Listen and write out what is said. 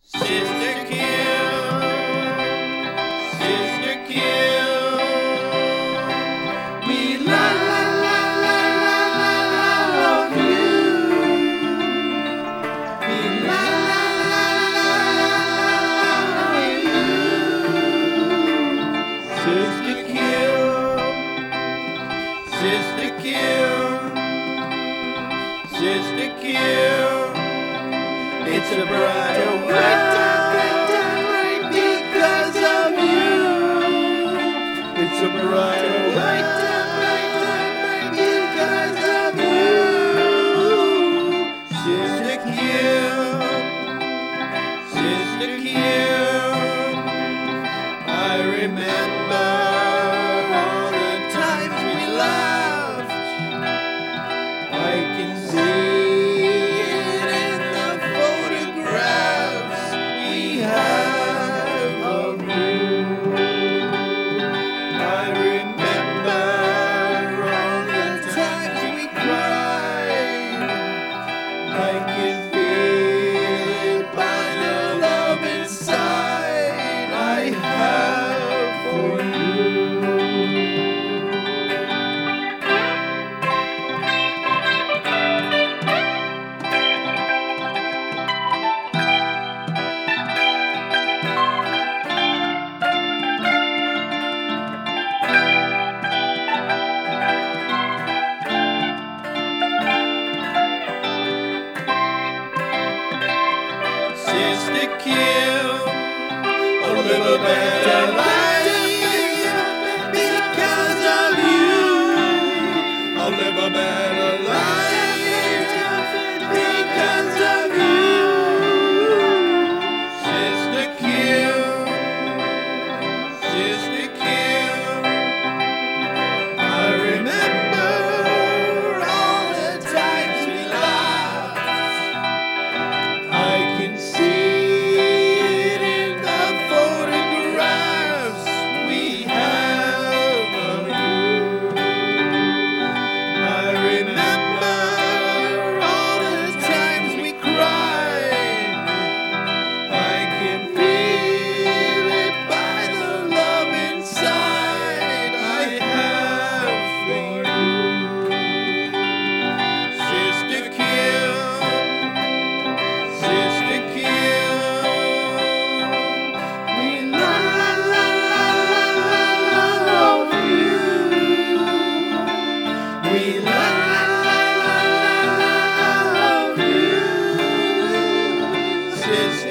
Sister Kim, Sister Kim, we love you. We love you. Sister Kim, Sister Kim, Sister Kim. It's a brighter white because of you. It's a brighter white because of you. Sister Kim, Sister Kim, I remember all the times we laughed. I can see Sister Kim, a little better life because of you. I'll live a better life because of you. Sister Kim, Sister Kim, I remember all the times we laughed. I can see we love you, sister.